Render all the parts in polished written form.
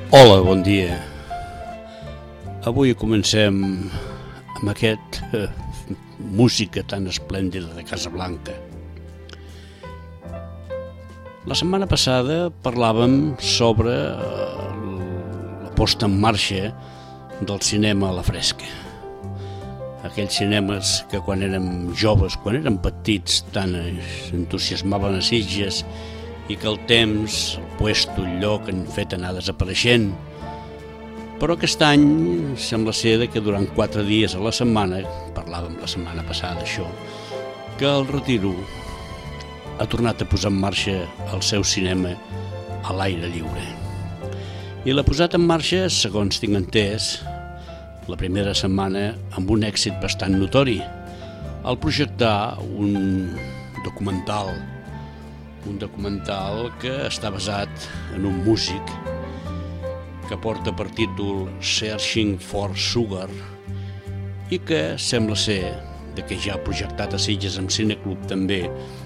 Hola, bon dia. Avui comencem amb aquest música tan esplèndida de Casablanca. La setmana passada parlàvem sobre la posta en marxa del cinema a la fresca. Aquells cinemes que quan érem joves, quan érem petits, tant entusiasmaven a Sitges i que el temps, el puesto, el lloc han fet anar desapareixent. Però aquest any sembla ser que durant 4 dies a la setmana, parlàvem la setmana passada això, que el Retiro ha tornat a posar en marxa el seu cinema a l'aire lliure. I l'ha posat en marxa, segons tinc entès, la primera setmana amb un èxit bastant notori, al projectar un documental que està basat en un músic que porta per títol Searching for Sugar i que sembla ser que ja ha projectat a Sitges amb Cineclub també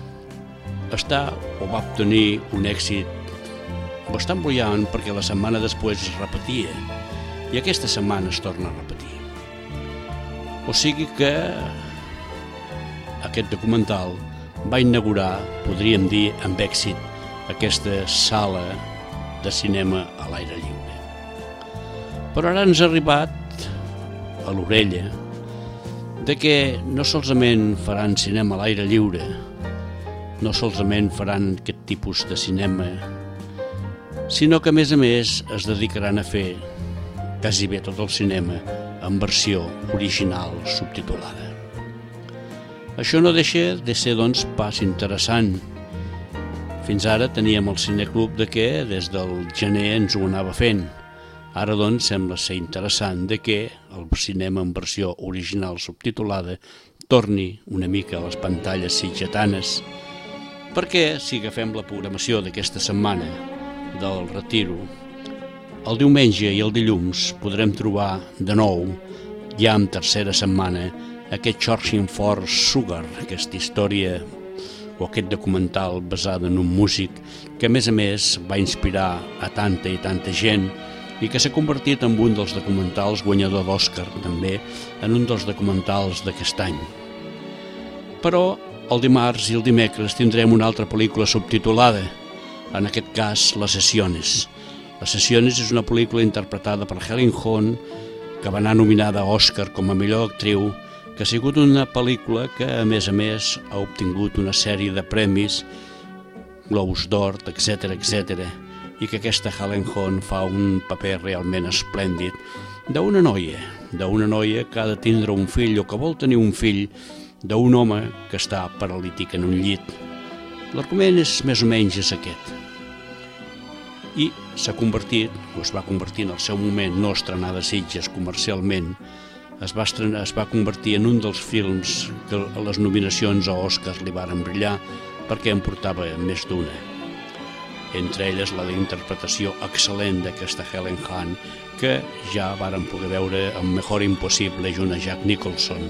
va obtenir un èxit bastant brillant perquè la setmana després es repetia i aquesta setmana es torna a repetir. O sigui que aquest documental va inaugurar, podríem dir, amb èxit, aquesta sala de cinema a l'aire lliure. Però ara ens ha arribat a l'orella de que no solament faran cinema a l'aire lliure, no solament faran aquest tipus de cinema, sinó que a més es dedicaran a fer quasi bé tot el cinema en versió original subtitulada. Això no deixa de ser, doncs, pas interessant. Fins ara teníem el Cineclub que des del gener ens ho anava fent. Ara, doncs, sembla ser interessant que el cinema en versió original subtitulada torni una mica a les pantalles sitgetanes. Perquè, si agafem la programació d'aquesta setmana del Retiro, el diumenge i el dilluns podrem trobar de nou, ja en tercera setmana, aquest Searching for Sugar, aquesta història o aquest documental basat en un músic que a més va inspirar a tanta i tanta gent i que s'ha convertit en un dels documentals guanyador d'Òscar també, en un dels documentals d'aquest any. Però el dimarts i el dimecres tindrem una altra pel·lícula subtitulada, en aquest cas Les Sesiones. Les Sesiones és una pel·lícula interpretada per Helen Hunt que va anar nominada a Òscar com a millor actriu, que ha sigut una pel·lícula que, a més, ha obtingut una sèrie de premis, Globus d'Or, etc., i que aquesta Helen Hunt fa un paper realment esplèndid d'una noia que ha de tindre un fill o que vol tenir un fill d'un home que està paralític en un llit. L'argument és més o menys aquest. I es va convertir en el seu moment, no estrenada a Sitges comercialment, es va convertir en un dels films que a les nominacions a Òscar li varen brillar perquè en portava més d'una. Entre elles la d'interpretació excel·lent d'aquesta Helen Hunt que ja varen poder veure en Mejor Impossible junt a Jack Nicholson.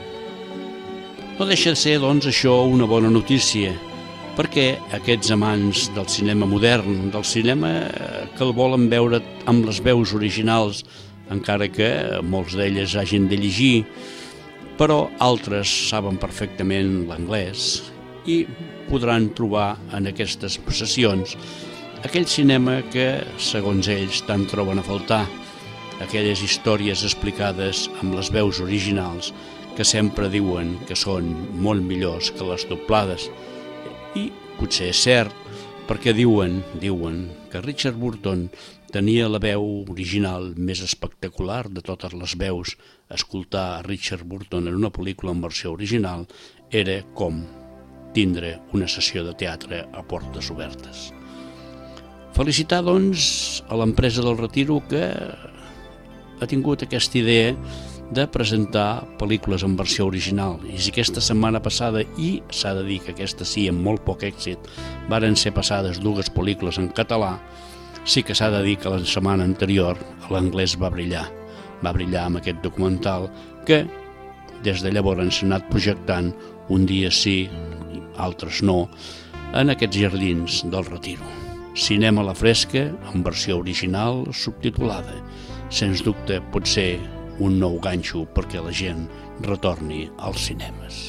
No deixa de ser, doncs, això una bona notícia perquè aquests amants del cinema modern, del cinema que el volen veure amb les veus originals, encara que molts d'elles hagin de llegir, però altres saben perfectament l'anglès i podran trobar en aquestes sessions aquell cinema que, segons ells, tant troben a faltar, aquelles històries explicades amb les veus originals que sempre diuen que són molt millors que les doblades. I potser és cert, perquè diuen que Richard Burton tenia la veu original més espectacular de totes les veus. Escoltar a Richard Burton en una pel·lícula en versió original era com tindre una sessió de teatre a portes obertes. Felicitar, doncs, a l'empresa del Retiro que ha tingut aquesta idea de presentar pel·lícules en versió original. I si aquesta setmana passada, i s'ha de dir que aquesta sí, amb molt poc èxit, varen ser passades 2 pel·lícules en català, sí que s'ha de dir que la setmana anterior l'anglès va brillar amb aquest documental que des de llavors s'ha anat projectant un dia sí, altres no, en aquests jardins del Retiro. Cinema a la fresca, en versió original subtitulada. Sens dubte pot ser un nou ganxo perquè la gent retorni als cinemes.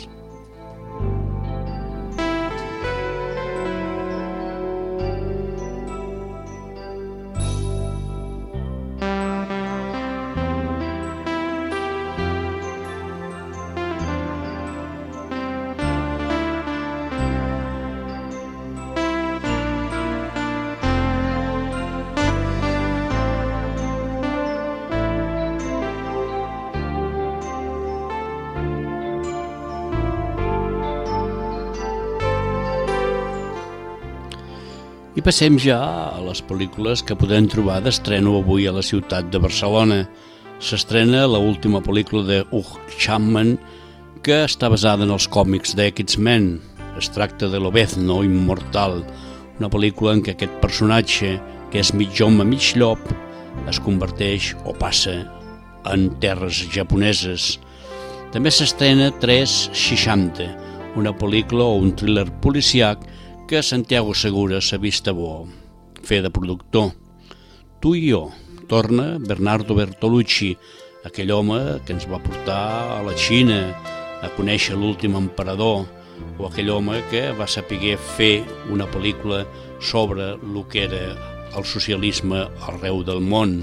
I passem ja a les pel·lícules que podem trobar d'estreno avui a la ciutat de Barcelona. S'estrena l'última pel·lícula de Hugh Jackman, que està basada en els còmics d'X-Men. Es tracta de Lobezno Immortal, una pel·lícula en què aquest personatge, que és mig home, mig llop, es converteix o passa en terres japoneses. També s'estrena 360, una pel·lícula o un thriller policiac que Santiago Segura s'ha vist a bo fer de productor. Tu i jo, torna Bernardo Bertolucci, aquell home que ens va portar a la Xina a conèixer l'últim emperador, o aquell home que va saber fer una pel·lícula sobre el que era el socialisme arreu del món.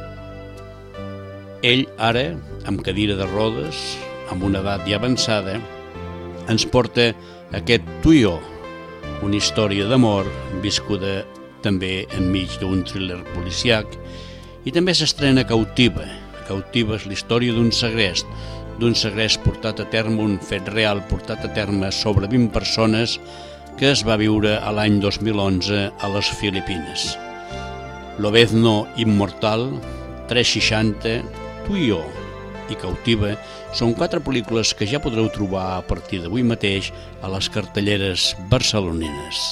Ell ara, amb cadira de rodes, amb una edat ja avançada, ens porta aquest Tu i jo, una història d'amor viscuda també enmig d'un thriller policiac, i també s'estrena Cautiva. Cautiva és la història d'un segrest portat a terme, un fet real portat a terme sobre 20 persones que es va viure a l'any 2011 a les Filipines. Lobezno Immortal, 360, Tu i jo i Cautiva són 4 pel·lícules que ja podreu trobar a partir d'avui mateix a les cartelleres barcelonines.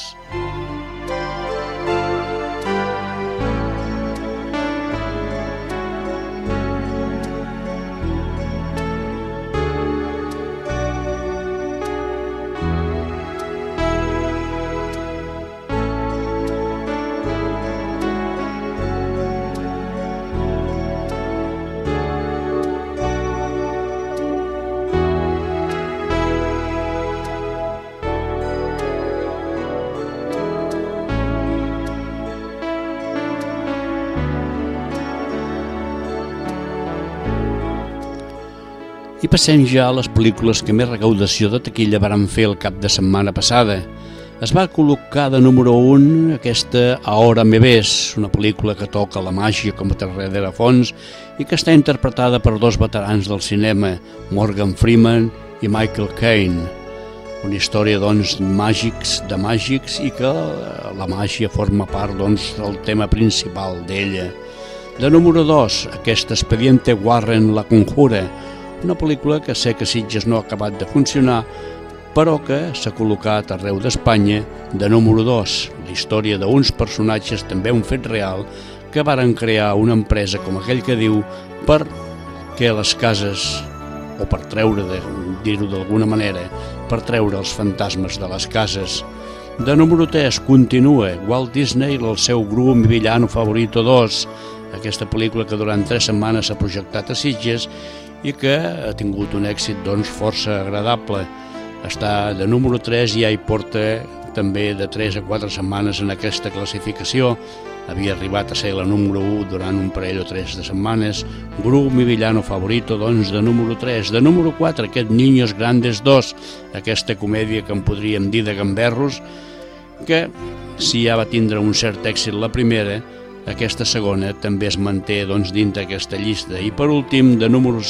I passem ja a les pel·lícules que més recaudació de taquilla varen fer el cap de setmana passada. Es va col·locar de número 1 aquesta Ahora me ves, una pel·lícula que toca la màgia com a terrer de fons i que està interpretada per 2 veterans del cinema, Morgan Freeman i Michael Caine. Una història, de màgics i que la màgia forma part, del tema principal d'ella. De número 2, aquest Expediente Warren, La Conjura, una pel·lícula que sé que Sitges no ha acabat de funcionar, però que s'ha col·locat arreu d'Espanya. De número 2, la història d'uns personatges, també un fet real, que varen crear una empresa, com aquell que diu, per que les cases, o per treure, dir-ho d'alguna manera, per treure els fantasmes de les cases. De número 3, continua Walt Disney, el seu Gru, mi villano favorito 2, aquesta pel·lícula que durant 3 setmanes s'ha projectat a Sitges i que ha tingut un èxit força agradable. Està de número 3 i ja hi porta també de 3 a 4 setmanes en aquesta classificació. Havia arribat a ser la número 1 durant un parell o 3 de setmanes. Gru, mi villano favorito, de número 3. De número 4, aquest Niños Grandes 2, aquesta comèdia que en podríem dir de gamberros, que si ja va tindre un cert èxit la primera, aquesta segona també es manté dins d'aquesta llista. I per últim, de número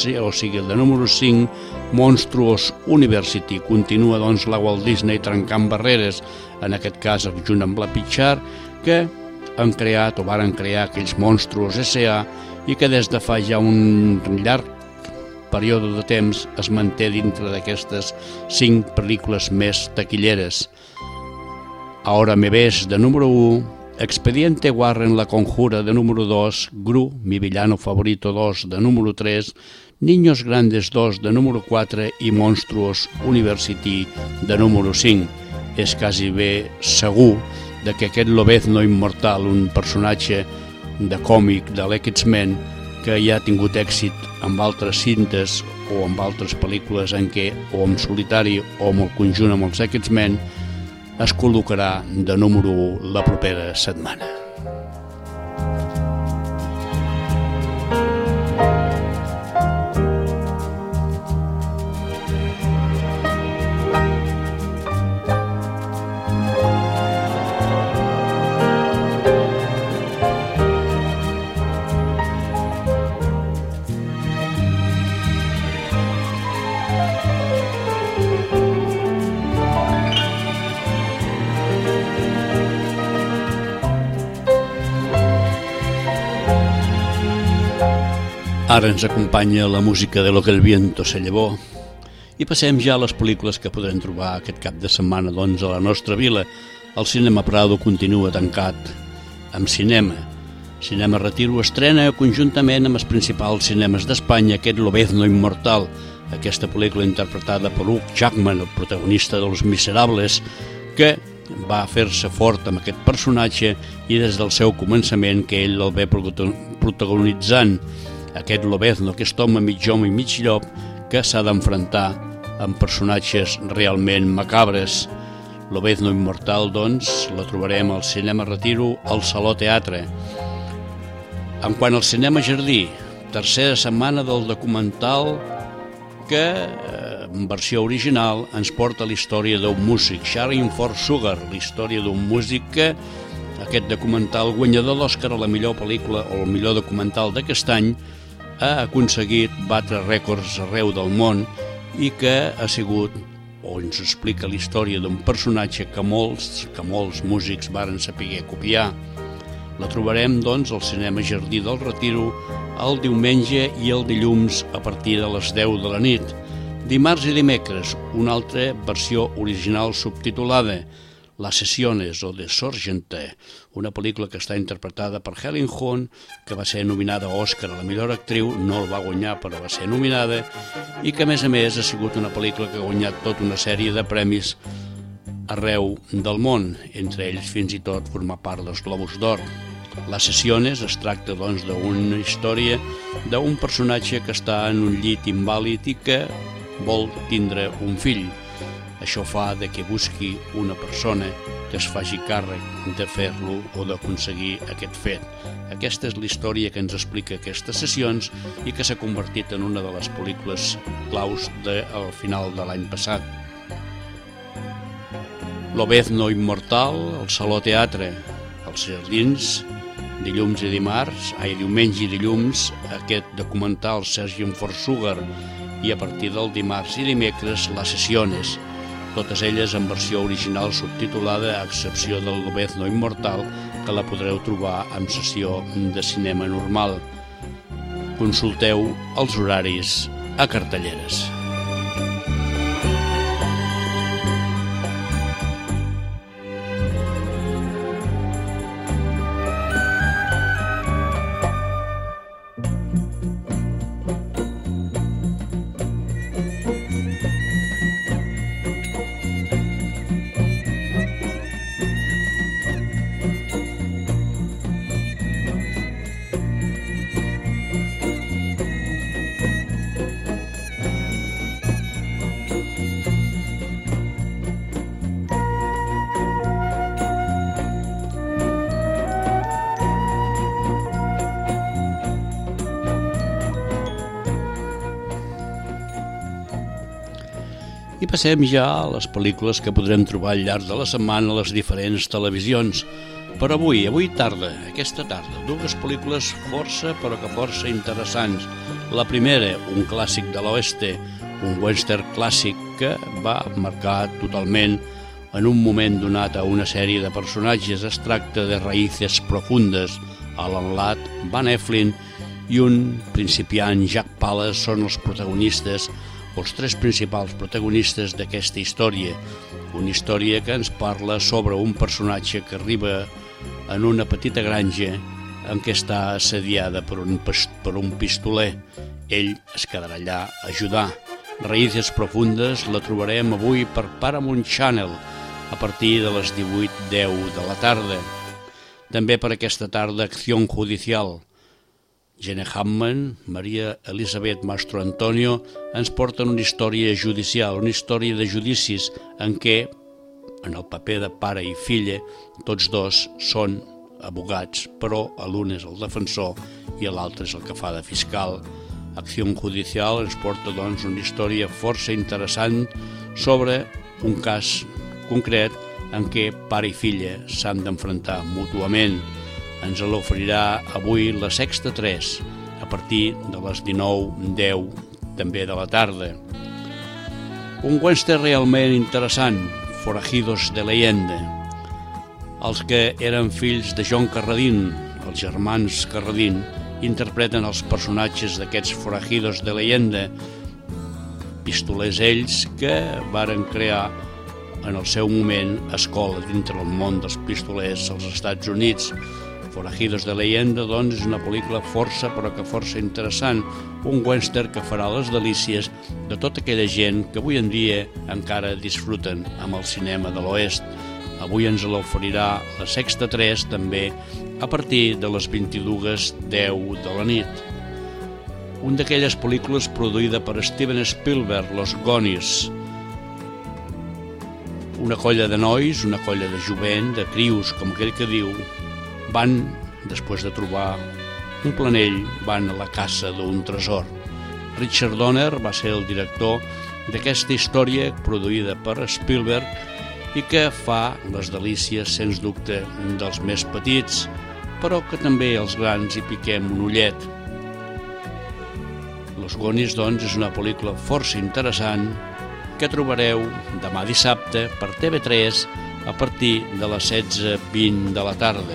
5, Monstruos University. Continua la Walt Disney trencant barreres, en aquest cas junt amb la Pixar, que han creat o varen crear aquells Monstruos S.A. i que des de fa ja un llarg període de temps es manté dintre d'aquestes 5 pel·lícules més taquilleres. Ahora me ves, de número 1, Expediente Warren, La Conjura, de número 2, Gru, mi villano favorito 2, de número 3, Niños Grandes 2, de número 4 i Monstruos University, de número 5. És quasi bé segur de que aquest Lobezno immortal, un personatge de còmic de l'X-Men que ja ha tingut èxit amb altres cintes o amb altres pel·lícules en què, o en solitari o amb el conjunt amb els X-Men, es col·locarà de número 1 la propera setmana. Ara ens acompanya la música de Lo que el viento se llevó i passem ja a les pel·lícules que podrem trobar aquest cap de setmana a la nostra vila. El Cinema Prado continua tancat amb cinema. Cinema Retiro estrena conjuntament amb els principals cinemes d'Espanya aquest Lobezno immortal, aquesta pel·lícula interpretada per Hugh Jackman, el protagonista dels Miserables, que va fer-se fort amb aquest personatge i des del seu començament que ell el ve protagonitzant. Aquest Lobezno, aquest home mig llop que s'ha d'enfrontar amb personatges realment macabres. Lobezno immortal, doncs, la trobarem al Cinema Retiro, al Saló Teatre. En quant al Cinema Jardí, tercera setmana del documental que, en versió original, ens porta la història d'un músic, Sharing for Sugar, la història d'un músic que aquest documental guanyador d'Òscar a la millor pel·lícula o el millor documental d'aquest any ha aconseguit batre rècords arreu del món i que ha sigut, o ens explica la història d'un personatge que molts músics varen saber copiar. La trobarem, doncs, al Cinema Jardí del Retiro el diumenge i el dilluns a partir de les 10 de la nit. Dimarts i dimecres, una altra versió original subtitulada, Las Sesiones o de Sorgente, una pel·lícula que està interpretada per Helen Hunt, que va ser nominada a Òscar a la millor actriu, no el va guanyar però va ser nominada, i que a més ha sigut una pel·lícula que ha guanyat tota una sèrie de premis arreu del món, entre ells fins i tot formar part dels Globus d'Or. Las Sesiones es tracta doncs d'una història d'un personatge que està en un llit invàlid i que vol tindre un fill. Això fa de que busqui una persona que es faci càrrec de fer-lo o d'aconseguir aquest fet. Aquesta és la història que ens explica aquestes sessions i que s'ha convertit en una de les pel·lícules claus al final de l'any passat. Lobezno immortal, al Saló Teatre, als Jardins, diumenge i dilluns, aquest documental Searching for Sugar i a partir del dimarts i dimecres les Sesiones, totes elles en versió original subtitulada a excepció del Lobezno immortal que la podreu trobar en sessió de cinema normal. Consulteu els horaris a cartelleres. I passem ja a les pel·lícules que podrem trobar al llarg de la setmana a les diferents televisions. Per avui tarda, aquesta tarda, dues pel·lícules força interessants. La primera, un clàssic de l'oeste, un western clàssic que va marcar totalment en un moment donat a una sèrie de personatges. Es tracta de Raíces Profundes. Alan Ladd, Van Heflin i un principiant Jack Palance són els protagonistes, els tres principals protagonistes d'aquesta història. Una història que ens parla sobre un personatge que arriba en una petita granja en què està assediada per un pistoler. Ell es quedarà allà a ajudar. Raíces Profundes la trobarem avui per Paramount Channel a partir de les 18:10 de la tarda. També per aquesta tarda Acción Judicial. Gene Hammond, Maria Elisabeth Mastro Antonio ens porten una història judicial, una història de judicis en què, en el paper de pare i filla, tots dos són abogats, però l'un és el defensor i l'altre és el que fa de fiscal. Acción Judicial ens porta doncs una història força interessant sobre un cas concret en què pare i filla s'han d'enfrontar mútuament. Ens l'oferirà avui la Sexta 3 a partir de les 19:10 també de la tarda. Un western realment interessant, Forajidos de Leyenda. Els que eren fills de John Carradine, els germans Carradine, interpreten els personatges d'aquests Forajidos de Leyenda, pistolers ells que varen crear en el seu moment escola dintre del món dels pistolers als Estats Units. Forajidos de Leyenda, doncs, és una pel·lícula força, però que força interessant, un western que farà les delícies de tota aquella gent que avui en dia encara disfruten amb el cinema de l'Oest. Avui ens l'oferirà la Sexta 3 també a partir de les 22:10 de la nit. Un d'aquelles pel·lícules produïda per Steven Spielberg, Los Goonies. Una colla de nois, una colla de jovent, de crios, com aquell que diu, van, després de trobar un planell, van a la caça d'un tresor. Richard Donner va ser el director d'aquesta història produïda per Spielberg i que fa les delícies, sens dubte, dels més petits, però que també els grans hi piquem un ullet. Los Goonies, doncs, és una pel·lícula força interessant que trobareu demà dissabte per TV3 a partir de les 16:20 de la tarda.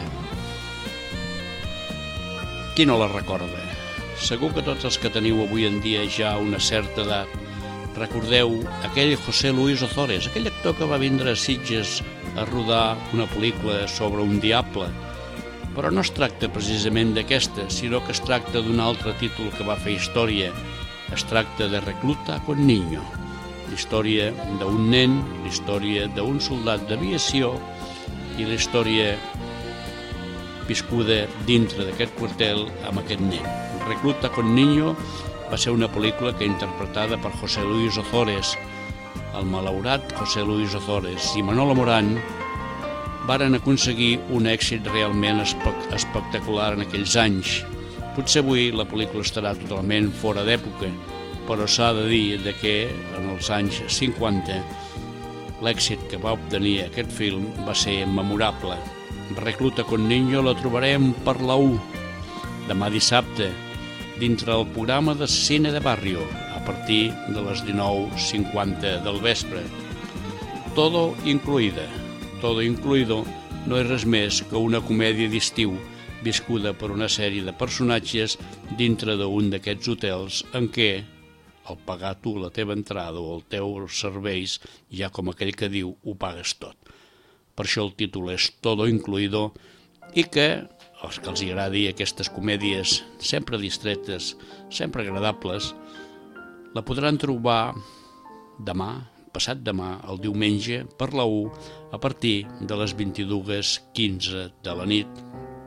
Qui no la recorda? Segur que tots els que teniu avui en dia ja una certa edat recordeu aquell José Luis Ozores, aquell actor que va vindre a Sitges a rodar una pel·lícula sobre un diable. Però no es tracta precisament d'aquesta, sinó que es tracta d'un altre títol que va fer història. Es tracta de Recluta con Niño. La història d'un nen, la història d'un soldat d'aviació i la història viscuda dintre d'aquest quartel amb aquest nen. Recluta con Niño va ser una pel·lícula que interpretada per José Luis Ozores, el malaurat José Luis Ozores i Manolo Morán varen aconseguir un èxit realment espectacular en aquells anys. Potser avui la pel·lícula estarà totalment fora d'època, però s'ha de dir que en els anys 50 l'èxit que va obtenir aquest film va ser memorable. Recluta con Niño la trobarem per la U demà dissabte dintre del programa de Cine de Barrio a partir de les 19:50 del vespre. Todo incluido no és res més que una comèdia d'estiu viscuda per una sèrie de personatges dintre d'un d'aquests hotels en què al pagar tu la teva entrada o els teus serveis, ja com aquell que diu, ho pagues tot. Per això el títol és Todo incluido i que els que els agradi aquestes comèdies sempre distretes, sempre agradables, la podran trobar demà, passat demà, el diumenge, per la U, a partir de les 22:15 de la nit.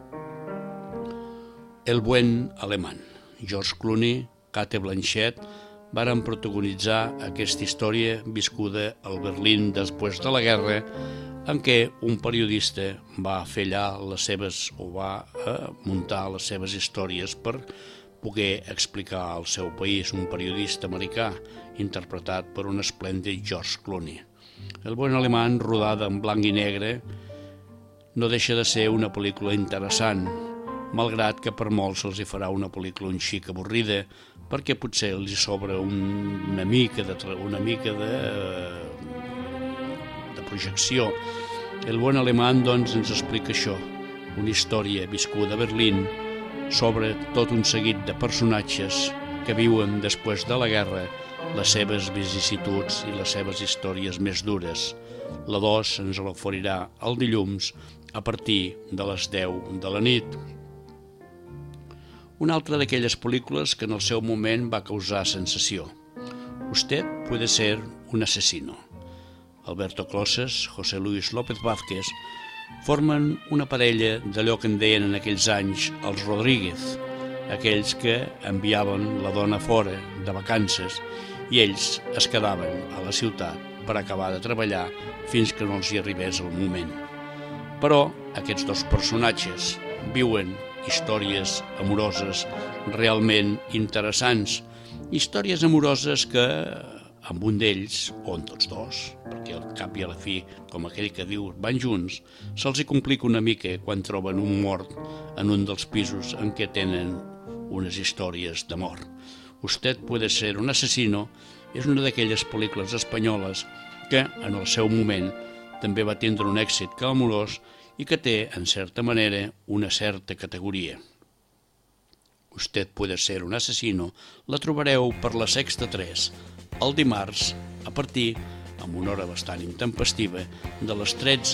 El buen alemán. George Clooney, Cate Blanchett varen protagonitzar aquesta història viscuda al Berlín després de la guerra, en què un periodista va fer allà va muntar les seves històries per poder explicar al seu país, un periodista americà interpretat per un esplèndid George Clooney. El buen alemán, rodada en blanc i negre, no deixa de ser una pel·lícula interessant, malgrat que per molts se'ls hi farà una pel·lícula un xic avorrida, perquè potser els hi sobra una mica de projecció. El buen alemán, doncs, ens explica això, una història viscuda a Berlín sobre tot un seguit de personatges que viuen després de la guerra les seves vicissituds i les seves històries més dures. La 2 ens l'oferirà el dilluns a partir de les 10 de la nit. Una altra d'aquelles pel·lícules que en el seu moment va causar sensació. Usted puede ser un asesino. Alberto Closas, José Luis López Vázquez, formen una parella d'allò que en deien en aquells anys els Rodríguez, aquells que enviaven la dona fora de vacances i ells es quedaven a la ciutat per acabar de treballar fins que no els hi arribés el moment. Però aquests dos personatges viuen històries amoroses realment interessants, històries amoroses que amb un d'ells, o en tots dos, perquè al cap i a la fi, com aquell que diu, van junts, se'ls hi complica una mica quan troben un mort en un dels pisos en què tenen unes històries d'amor. Usted puede ser un asesino és una d'aquelles pel·lícules espanyoles que, en el seu moment, també va tindre un èxit clamorós i que té, en certa manera, una certa categoria. Usted puede ser un asesino la trobareu per la Sexta 3, el dimarts, a partir, amb una hora bastant intempestiva, de les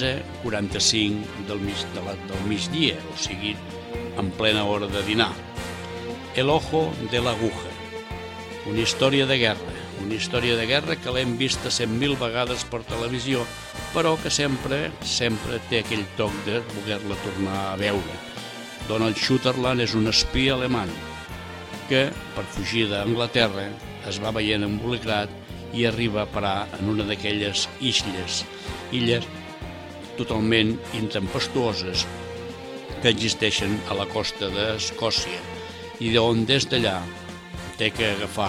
13:45 del migdia, o sigui, en plena hora de dinar. El ojo de la aguja, una història de guerra que l'hem vista 100.000 vegades per televisió, però que sempre té aquell toc de voler-la tornar a veure. Donald Sutherland és un espia alemany que, per fugir d'Anglaterra, es va veient embolicat i arriba a parar en una d'aquelles illes totalment intempestuoses que existeixen a la costa d'Escòcia i d'on des d'allà té que agafar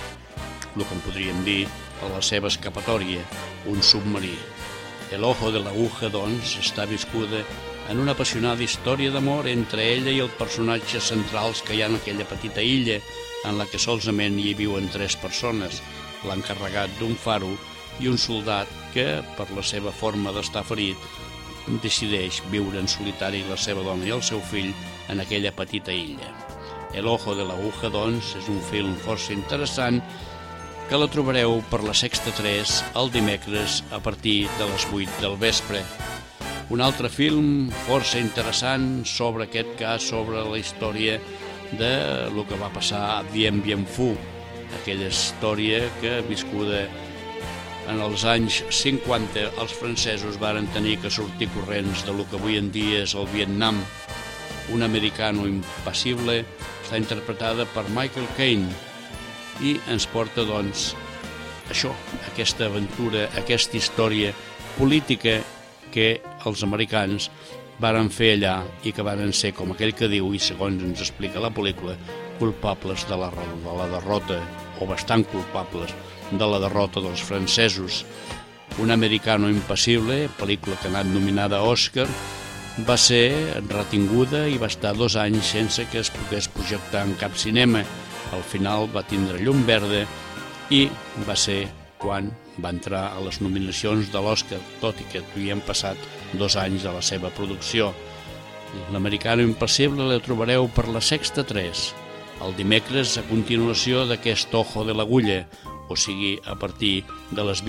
el que en podríem dir a la seva escapatòria, un submarí. El ojo de l'aguja, doncs, està viscuda en una apassionada història d'amor entre ella i els personatges centrals que hi ha en aquella petita illa en la que solament hi viuen 3 persones, l'encarregat d'un faro i un soldat que, per la seva forma d'estar ferit, decideix viure en solitari la seva dona i el seu fill en aquella petita illa. El ojo de l'aguja, doncs, és un film força interessant que la trobareu per la Sexta 3 el dimecres a partir de les 8 del vespre. Un altre film força interessant sobre aquest cas, sobre la història de lo que va passar a Dien Bien Phu, aquella història que, viscuda en els anys 50, els francesos varen tenir que sortir corrents de lo que avui en dia és el Vietnam. Un americano impassible està interpretada per Michael Caine i ens porta, doncs, això, aquesta aventura, aquesta història política que els americans varen fer allà i que varen ser, com aquell que diu, i segons ens explica la pel·lícula, culpables de la derrota, o bastant culpables de la derrota dels francesos. Un americano impassible, pel·lícula que ha anat nominada a Òscar, va ser retinguda i va estar 2 anys sense que es pogués projectar en cap cinema. Al final va tindre llum verda i va ser quan va entrar a les nominacions de l'Òscar, tot i que havien passat 2 anys de la seva producció. L'Americano Impassible la trobareu per la Sexta 3, el dimecres a continuació d'aquest Ojo de l'Agulla, o sigui, a partir de les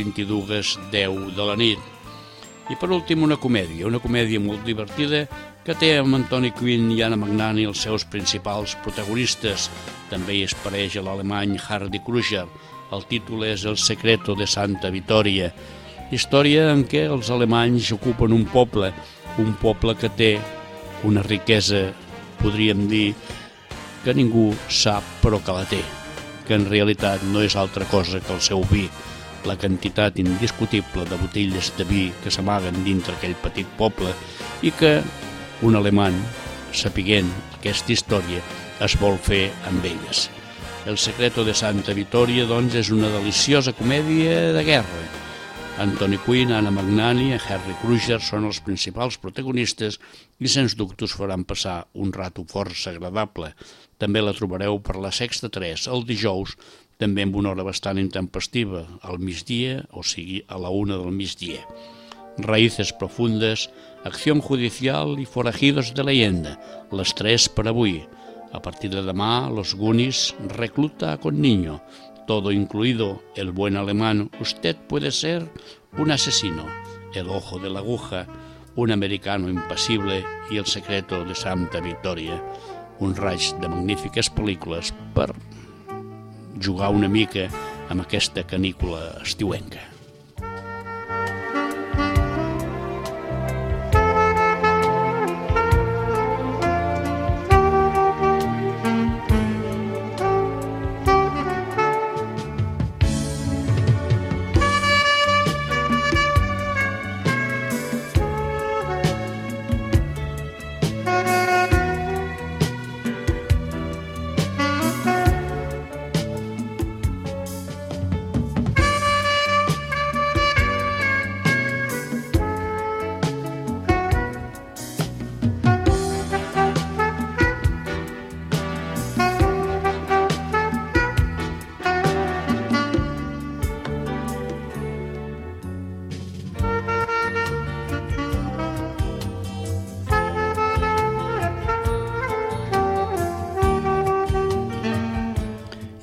22:10 de la nit. I per últim una comèdia molt divertida que té amb Anthony Quinn i Anna Magnani els seus principals protagonistes. També hi apareix l'alemany Hardy Krüger. El títol és El secreto de Santa Vittoria. Història en què els alemanys ocupen un poble que té una riquesa, podríem dir, que ningú sap però que la té, que en realitat no és altra cosa que el seu vi, la quantitat indiscutible de botelles de vi que s'amaguen dintre aquell petit poble i que un alemany, sapiguent aquesta història, es vol fer amb elles. El secreto de Santa Vittoria, doncs, és una deliciosa comèdia de guerra. Anthony Quinn, Anna Magnani i Hardy Krüger són els principals protagonistes i sens dubte us faran passar un rato força agradable. També la trobareu per la Sexta 3 el dijous, també amb una hora bastant intempestiva, al migdia, o sigui, a la 1 del migdia. Raíces profundes, acción judicial i forajidos de leyenda, les 3 per avui. A partir de demà, Los Goonies, Recluta con niño, todo incluido, El buen alemán, Usted puede ser un asesino, El ojo de la aguja, Un americano impassible i El secreto de Santa Vittoria. Un raig de magnífiques pel·lícules per jugar una mica amb aquesta canícula estiuenca.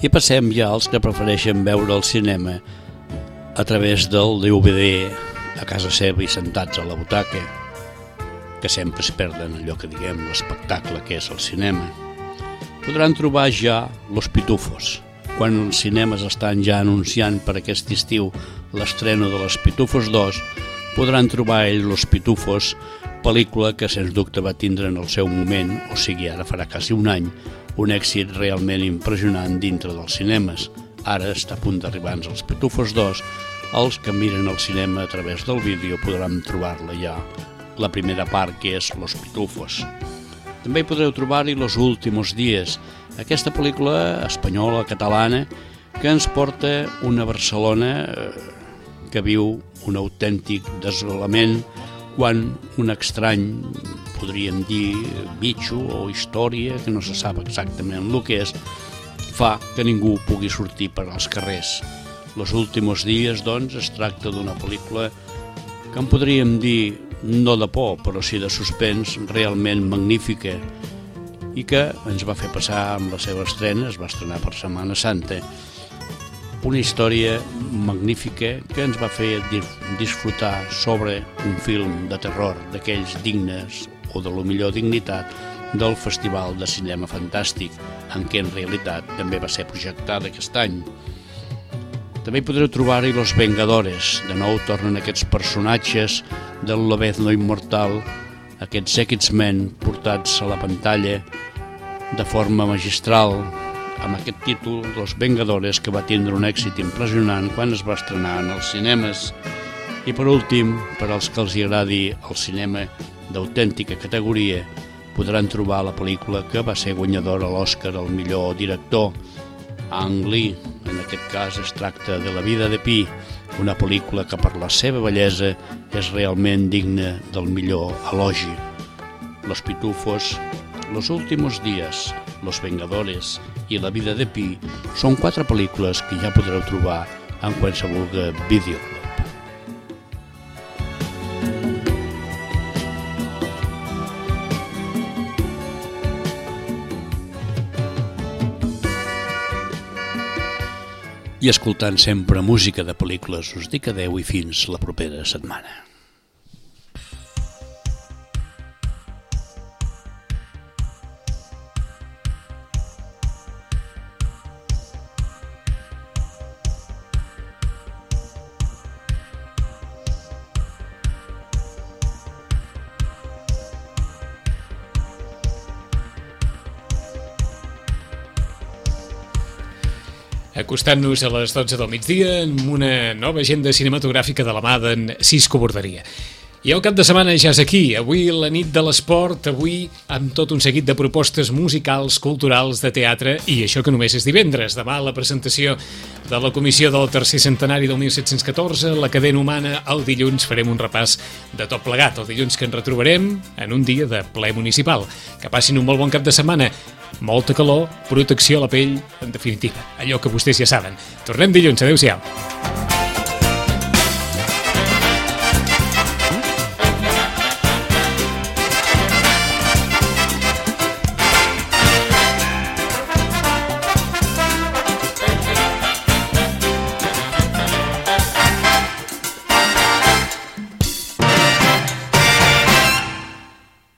I passem ja als que prefereixen veure el cinema a través del DVD a casa seva i sentats a la butaca, que sempre es perden allò que diguem l'espectacle que és el cinema. Podran trobar ja Los Pitufos. Quan els cinemes estan ja anunciant per aquest estiu l'estreno de Los Pitufos 2, podran trobar ells Los Pitufos, pel·lícula que sens dubte va tindre en el seu moment, o sigui ara farà quasi un any, un èxit realment impressionant dintre dels cinemes. Ara està a punt d'arribar-nos els Pitufos 2, els que miren el cinema a través del vídeo podran trobar-la ja, la primera part que és Los Pitufos. També hi podreu trobar-hi Los Últimos Días, aquesta pel·lícula espanyola, catalana, que ens porta una Barcelona que viu un autèntic desolament quan un estrany, podríem dir bitxo o història, que no se sap exactament el que és, fa que ningú pugui sortir per als carrers. Los Últimos Días, doncs, es tracta d'una pel·lícula que en podríem dir no de por, però sí de suspens, realment magnífica, i que ens va fer passar amb la seva estrena, es va estrenar per Setmana Santa, una història magnífica que ens va fer disfrutar sobre un film de terror d'aquells dignes o de lo millor dignitat del Festival de Cinema Fantàstic, en què en realitat també va ser projectada aquest any. També podreu trobar-hi Los Vengadores. De nou tornen aquests personatges del Lobezno Immortal, aquests X-Men portats a la pantalla de forma magistral, amb aquest títol, Los Vengadores, que va tindre un èxit impressionant quan es va estrenar en els cinemes. I per últim, per als que els agradi el cinema d'autèntica categoria, podran trobar la pel·lícula que va ser guanyadora a l'Oscar al millor director, Ang Lee. En aquest cas es tracta de La vida de Pi, una pel·lícula que per la seva bellesa és realment digna del millor elogi. Los Pitufos, Los Últimos Días, Los Vengadores i La vida de Pi són 4 pel·lícules que ja podreu trobar en qualsevol videoclub. I escoltant sempre música de pel·lícules, us dic adeu i fins la propera setmana. Acostant-nos a les 12 del migdia amb una nova agenda cinematogràfica de la mà d'en Cisco Borderia. I el cap de setmana ja és aquí, avui la nit de l'esport, avui amb tot un seguit de propostes musicals, culturals, de teatre, i això que només és divendres. Demà la presentació de la comissió del tercer centenari del 1714, la cadena humana, el dilluns farem un repàs de tot plegat, el dilluns que ens retrobarem en un dia de ple municipal. Que passin un molt bon cap de setmana, molta calor, protecció a la pell, en definitiva, allò que vostès ja saben. Tornem dilluns, adeu-siau.